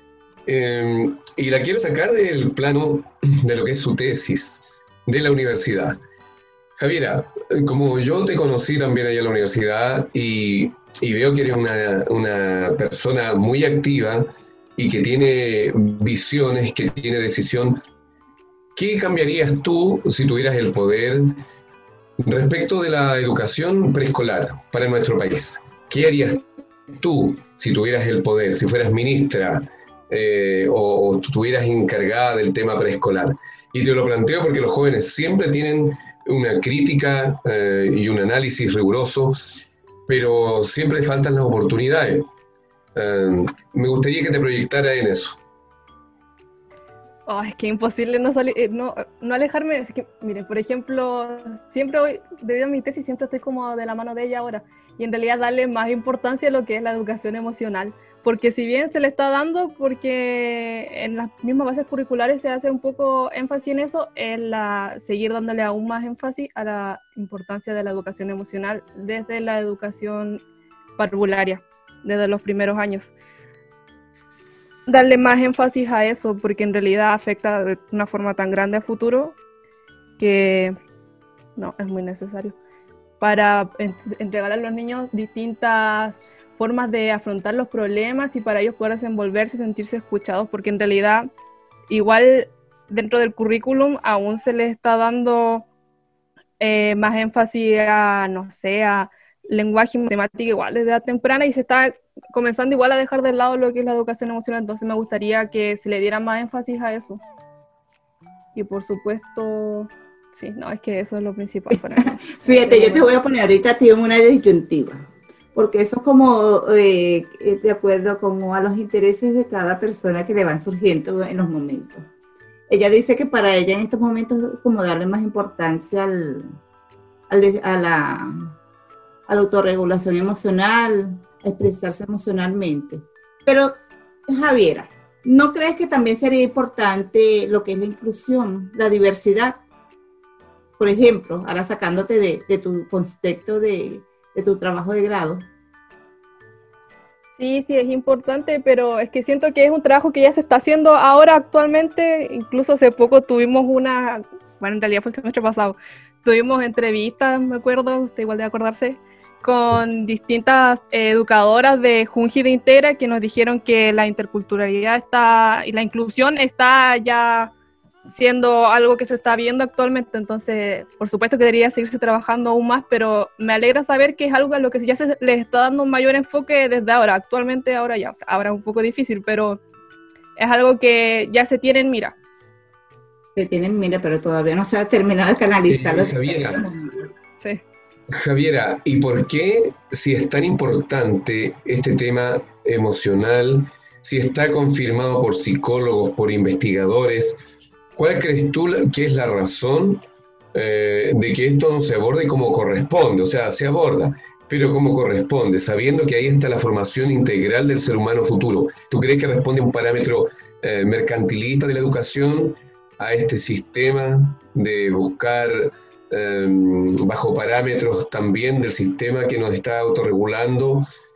y la quiero sacar del plano de lo que es su tesis de la universidad. Javiera, como yo te conocí también allá en la universidad y veo que eres una persona muy activa y que tiene visiones, que tiene decisión, ¿qué cambiarías tú si tuvieras el poder respecto de la educación preescolar para nuestro país? ¿Qué harías tú si tuvieras el poder, si fueras ministra o estuvieras encargada del tema preescolar? Y te lo planteo porque los jóvenes siempre tienen una crítica y un análisis riguroso, pero siempre faltan las oportunidades. Me gustaría que te proyectara en eso. Oh, es que imposible no alejarme. Es que, miren, por ejemplo, siempre hoy, debido a mi tesis, siempre estoy como de la mano de ella ahora. Y en realidad darle más importancia a lo que es la educación emocional. Porque si bien se le está dando, porque en las mismas bases curriculares se hace un poco énfasis en eso, es seguir dándole aún más énfasis a la importancia de la educación emocional desde la educación parvularia, desde los primeros años. Darle más énfasis a eso, porque en realidad afecta de una forma tan grande a futuro que no, es muy necesario para entregar a los niños distintas formas de afrontar los problemas y para ellos poder desenvolverse y sentirse escuchados, porque en realidad igual dentro del currículum aún se les está dando más énfasis a, no sé, a lenguaje y matemática igual desde edad temprana, y se está comenzando igual a dejar de lado lo que es la educación emocional. Entonces me gustaría que se le diera más énfasis a eso. Y por supuesto, sí, no, es que eso es lo principal para mí. Fíjate, yo te voy a poner ahorita a ti en una disyuntiva, porque eso es como de acuerdo como a los intereses de cada persona que le van surgiendo en los momentos. Ella dice que para ella en estos momentos es como darle más importancia a la autorregulación emocional, a expresarse emocionalmente. Pero, Javiera, ¿no crees que también sería importante lo que es la inclusión, la diversidad? Por ejemplo, ahora sacándote de tu contexto de tu trabajo de grado. Sí, es importante, pero es que siento que es un trabajo que ya se está haciendo ahora actualmente. Incluso hace poco tuvimos en realidad fue el semestre pasado, tuvimos entrevistas, me acuerdo, usted igual debe acordarse, con distintas educadoras de Junji de Integra que nos dijeron que la interculturalidad y la inclusión está ya siendo algo que se está viendo actualmente. Entonces, por supuesto que debería seguirse trabajando aún más, pero me alegra saber que es algo a lo que ya se les está dando un mayor enfoque desde ahora. Actualmente ahora ya, o sea, ahora es un poco difícil, pero es algo que ya se tiene en mira. Se tiene en mira, pero todavía no se ha terminado de canalizarlo. Sí. Javiera, ¿y por qué, si es tan importante este tema emocional, si está confirmado por psicólogos, por investigadores, cuál crees tú que es la razón de que esto no se aborde como corresponde? O sea, se aborda, pero como corresponde, sabiendo que ahí está la formación integral del ser humano futuro. ¿Tú crees que responde a un parámetro mercantilista de la educación, a este sistema de buscar bajo parámetros también del sistema que nos está autorregulando,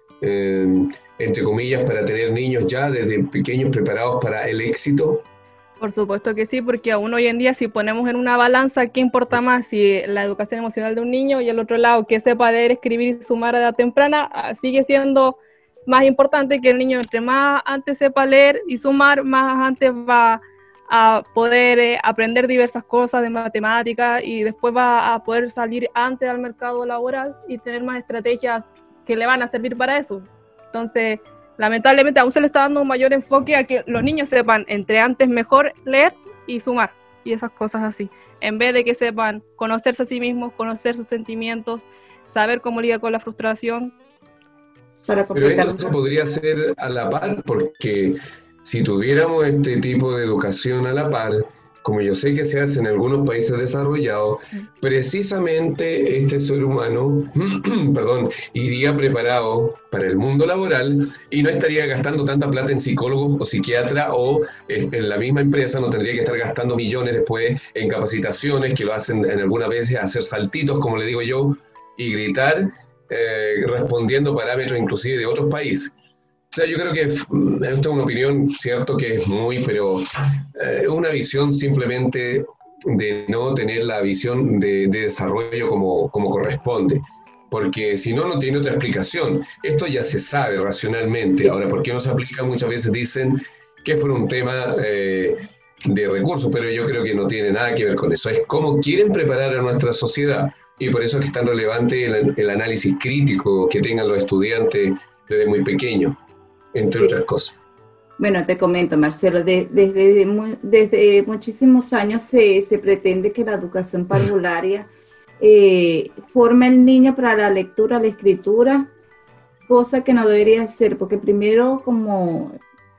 entre comillas, para tener niños ya desde pequeños preparados para el éxito? Por supuesto que sí, porque aún hoy en día si ponemos en una balanza qué importa más, si la educación emocional de un niño y el otro lado que sepa leer, escribir y sumar a edad temprana, sigue siendo más importante que el niño entre más antes sepa leer y sumar, más antes va a poder aprender diversas cosas de matemáticas y después va a poder salir antes al mercado laboral y tener más estrategias que le van a servir para eso. Entonces, lamentablemente aún se le está dando un mayor enfoque a que los niños sepan entre antes mejor leer y sumar y esas cosas así, en vez de que sepan conocerse a sí mismos, conocer sus sentimientos, saber cómo lidiar con la frustración. Pero esto se podría hacer a la par, porque si tuviéramos este tipo de educación a la par, como yo sé que se hace en algunos países desarrollados, precisamente este ser humano iría preparado para el mundo laboral y no estaría gastando tanta plata en psicólogos o psiquiatra, o en la misma empresa no tendría que estar gastando millones después en capacitaciones que lo hacen en algunas veces hacer saltitos, como le digo yo, y gritar respondiendo parámetros inclusive de otros países. O sea, yo creo que esta es una opinión, cierto, que es pero una visión simplemente de no tener la visión de desarrollo como corresponde, porque si no, no tiene otra explicación. Esto ya se sabe racionalmente. Ahora, ¿por qué no se aplica? Muchas veces dicen que fue un tema de recursos, pero yo creo que no tiene nada que ver con eso. Es cómo quieren preparar a nuestra sociedad, y por eso es que es tan relevante el análisis crítico que tengan los estudiantes desde muy pequeños, entre otras cosas. Bueno, te comento, Marcelo, desde muchísimos años se pretende que la educación parvularia forme al niño para la lectura, la escritura, cosa que no debería ser, porque primero, como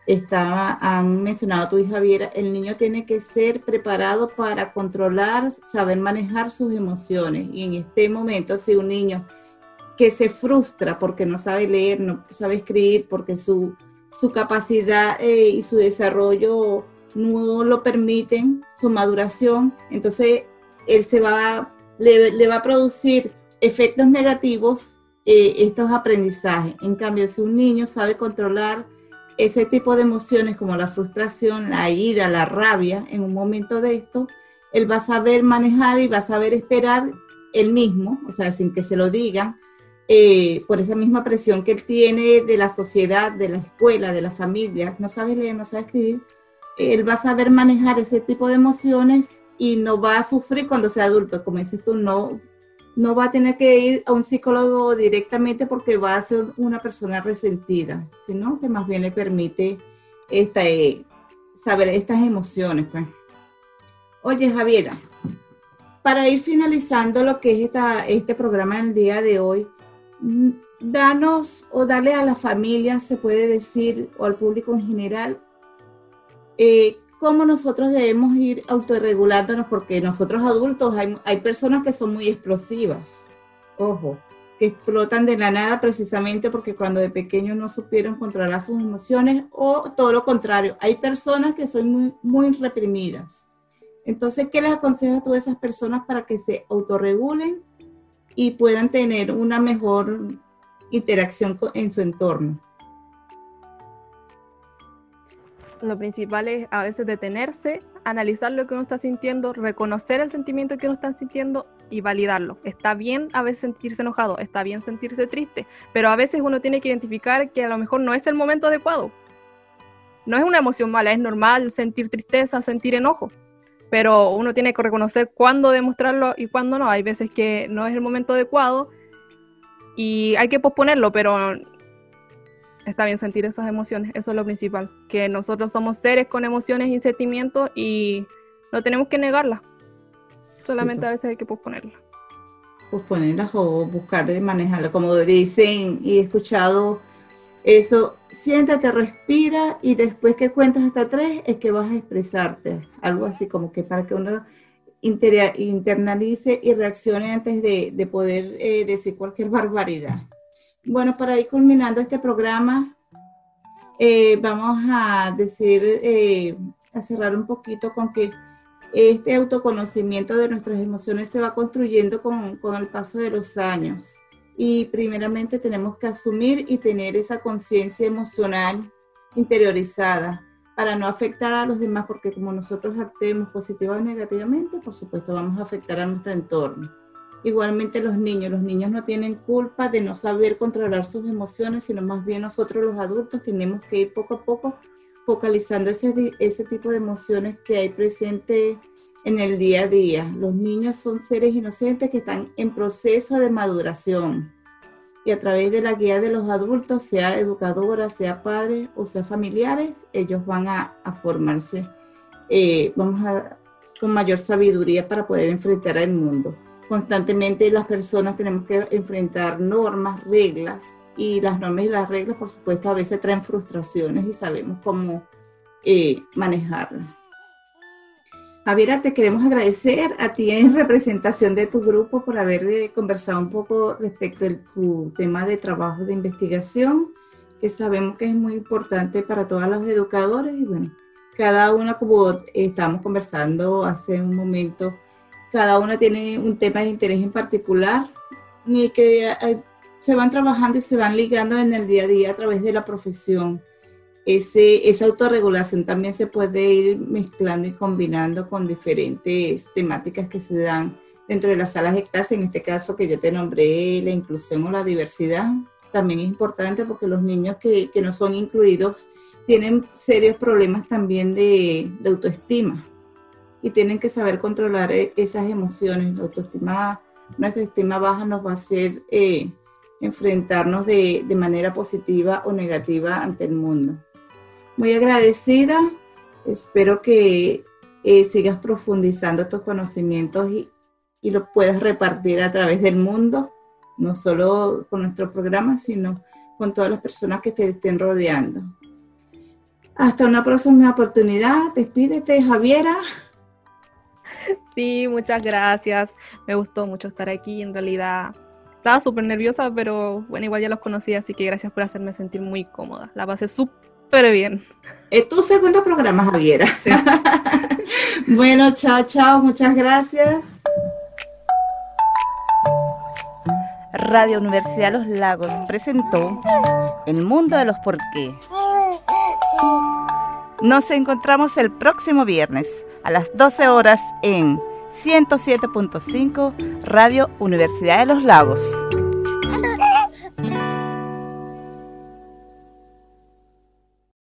han mencionado tú y Javiera, el niño tiene que ser preparado para controlar, saber manejar sus emociones, y en este momento, si un niño que se frustra porque no sabe leer, no sabe escribir, porque su capacidad y su desarrollo no lo permiten, su maduración, entonces él le va a producir efectos negativos estos aprendizajes. En cambio, si un niño sabe controlar ese tipo de emociones como la frustración, la ira, la rabia, en un momento de esto, él va a saber manejar y va a saber esperar él mismo, o sea, sin que se lo digan, por esa misma presión que él tiene de la sociedad, de la escuela, de la familia, no sabe leer, no sabe escribir, él va a saber manejar ese tipo de emociones y no va a sufrir cuando sea adulto. Como dices tú, no va a tener que ir a un psicólogo directamente porque va a ser una persona resentida, sino que más bien le permite saber estas emociones, pues. Oye, Javiera, para ir finalizando lo que es este programa del día de hoy, danos o darle a la familia, se puede decir, o al público en general, cómo nosotros debemos ir autorregulándonos, porque nosotros adultos hay personas que son muy explosivas, ojo, que explotan de la nada precisamente porque cuando de pequeños no supieron controlar sus emociones, o todo lo contrario, hay personas que son muy, muy reprimidas. Entonces, ¿qué les aconsejas tú a esas personas para que se autorregulen y puedan tener una mejor interacción en su entorno? Lo principal es a veces detenerse, analizar lo que uno está sintiendo, reconocer el sentimiento que uno está sintiendo y validarlo. Está bien a veces sentirse enojado, está bien sentirse triste, pero a veces uno tiene que identificar que a lo mejor no es el momento adecuado. No es una emoción mala, es normal sentir tristeza, sentir enojo, pero uno tiene que reconocer cuándo demostrarlo y cuándo no. Hay veces que no es el momento adecuado y hay que posponerlo, pero está bien sentir esas emociones, eso es lo principal, que nosotros somos seres con emociones y sentimientos y no tenemos que negarlas, solamente a veces hay que posponerlas. Posponerlas o buscar de manejarlas, como dicen, y he escuchado eso, siéntate, respira y después que cuentas hasta 3 es que vas a expresarte, algo así como que para que uno internalice y reaccione antes de poder decir cualquier barbaridad. Bueno, para ir culminando este programa, vamos a a cerrar un poquito con que este autoconocimiento de nuestras emociones se va construyendo con el paso de los años. Y primeramente tenemos que asumir y tener esa conciencia emocional interiorizada para no afectar a los demás, porque como nosotros actuemos positiva o negativamente, por supuesto vamos a afectar a nuestro entorno. Igualmente los niños no tienen culpa de no saber controlar sus emociones, sino más bien nosotros los adultos tenemos que ir poco a poco focalizando ese tipo de emociones que hay presente en el día a día. Los niños son seres inocentes que están en proceso de maduración y a través de la guía de los adultos, sea educadoras, sea padres o sea familiares, ellos van a formarse con mayor sabiduría para poder enfrentar al mundo. Constantemente las personas tenemos que enfrentar normas, reglas, y las normas y las reglas, por supuesto, a veces traen frustraciones y sabemos cómo manejarlas. Javiera, te queremos agradecer a ti en representación de tu grupo por haber conversado un poco respecto a tu tema de trabajo de investigación, que sabemos que es muy importante para todos los educadores. Y bueno, cada una, como estábamos conversando hace un momento, cada una tiene un tema de interés en particular y que se van trabajando y se van ligando en el día a día a través de la profesión. Esa autorregulación también se puede ir mezclando y combinando con diferentes temáticas que se dan dentro de las salas de clase. En este caso que yo te nombré, la inclusión o la diversidad, también es importante porque los niños que no son incluidos tienen serios problemas también de autoestima y tienen que saber controlar esas emociones. Nuestra autoestima baja nos va a hacer enfrentarnos de manera positiva o negativa ante el mundo. Muy agradecida, espero que sigas profundizando tus conocimientos y lo puedas repartir a través del mundo, no solo con nuestro programa, sino con todas las personas que te estén rodeando. Hasta una próxima oportunidad, despídete, Javiera. Sí, muchas gracias, me gustó mucho estar aquí, en realidad estaba súper nerviosa, pero bueno, igual ya los conocí, así que gracias por hacerme sentir muy cómoda, la pasé súper bien. Es tu segundo programa, Javiera. Sí. Bueno, chao, muchas gracias. Radio Universidad Los Lagos presentó El Mundo de los Por qué. Nos encontramos el próximo viernes a las 12 horas en 107.5 Radio Universidad de Los Lagos.